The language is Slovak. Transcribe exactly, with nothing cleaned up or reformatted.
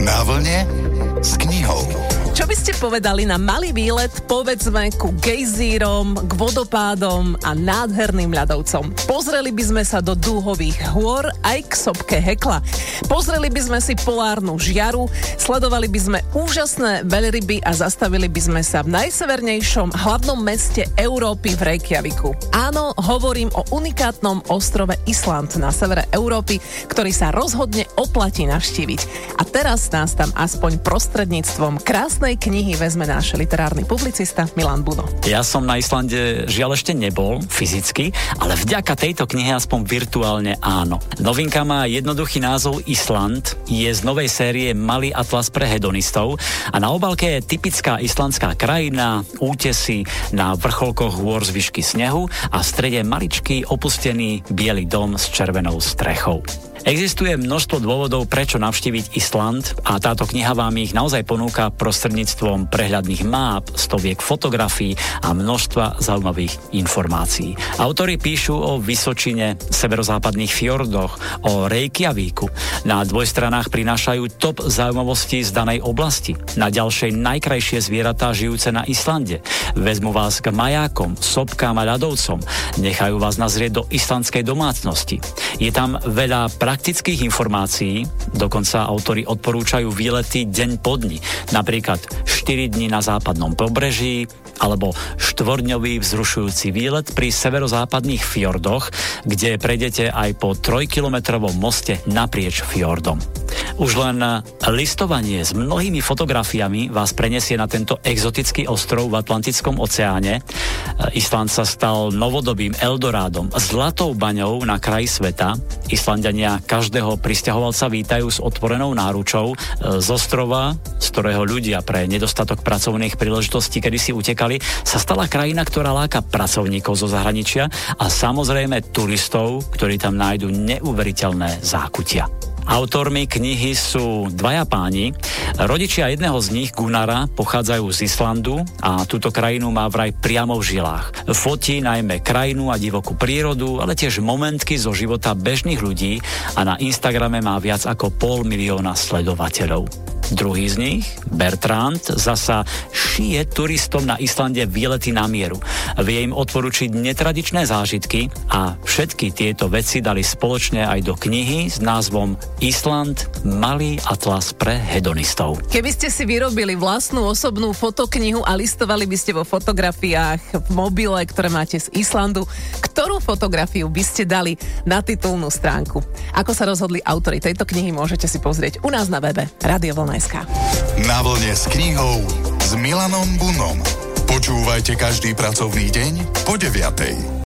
Na vlne s knihou. Čo by ste povedali na malý výlet, povedzme, ku gejzírom, k vodopádom a nádherným ľadovcom? Pozreli by sme sa do dúhových hôr aj k sopke Hekla. Pozreli by sme si polárnu žiaru, sledovali by sme úžasné veľryby a zastavili by sme sa v najsevernejšom hlavnom meste Európy v Reykjaviku. Áno, hovorím o unikátnom ostrove Island na severe Európy, ktorý sa rozhodne oplatí navštíviť. A teraz nás tam aspoň prostredníctvom krásnej knihy vezme náš literárny publicista Milan Buno. Ja som na Islande žiaľ ešte nebol fyzicky, ale vďaka tejto knihe aspoň virtuálne áno. Novinka má jednoduchý názov Island, je z novej série Malý atlas pre hedonistov a na obálke je typická islandská krajina, útesy na vrcholkoch hôr z výšky snehu a v strede maličký opustený biely dom s červenou strechou. Existuje množstvo dôvodov, prečo navštíviť Island a táto kniha vám ich naozaj ponúka prostredníctvom prehľadných máp, stoviek fotografií a množstva zaujímavých informácií. Autori píšu o Vysočine, severozápadných fjordoch, o Reykjavíku. Na dvojstranách prinášajú top zaujímavostí z danej oblasti. Na ďalšej najkrajšie zvieratá žijúce na Islande. Vezmu vás k majákom, sopkám a ľadovcom. Nechajú vás nazrieť do islandskej domácnosti. Je tam veľa praktických informácií, dokonca autori odporúčajú výlety deň po dni, napríklad štyri dni na západnom pobreží, alebo štvorňový vzrušujúci výlet pri severozápadných fjordoch, kde prejdete aj po trojkilometrovom moste naprieč fjordom. Už len listovanie s mnohými fotografiami vás prenesie na tento exotický ostrov v Atlantickom oceáne. Island sa stal novodobým Eldorádom, zlatou baňou na kraji sveta. Islandania každého prisťahovalca vítajú s otvorenou náručou. Z ostrova, z ktorého ľudia pre nedostatok pracovných príležitostí kedysi utekali, sa stala krajina, ktorá láka pracovníkov zo zahraničia a samozrejme turistov, ktorí tam nájdu neuveriteľné zákutia. Autormi knihy sú dvaja páni. Rodičia jedného z nich, Gunnara, pochádzajú z Islandu a túto krajinu má vraj priamo v žilách. Fotí najmä krajinu a divokú prírodu, ale tiež momentky zo života bežných ľudí a na Instagrame má viac ako pol milióna sledovateľov. Druhý z nich, Bertrand, zasa šije turistom na Islande výlety na mieru. Vie im odporučiť netradičné zážitky a všetky tieto veci dali spoločne aj do knihy s názvom Island, Malý atlas pre hedonistov. Keby ste si vyrobili vlastnú osobnú fotoknihu a listovali by ste vo fotografiách v mobile, ktoré máte z Islandu, ktorú fotografiu by ste dali na titulnú stránku? Ako sa rozhodli autori tejto knihy, môžete si pozrieť u nás na webe Radio Vlna bodka es ká. Na vlne s knihou s Milanom Bunom. Počúvajte každý pracovný deň po deviatej.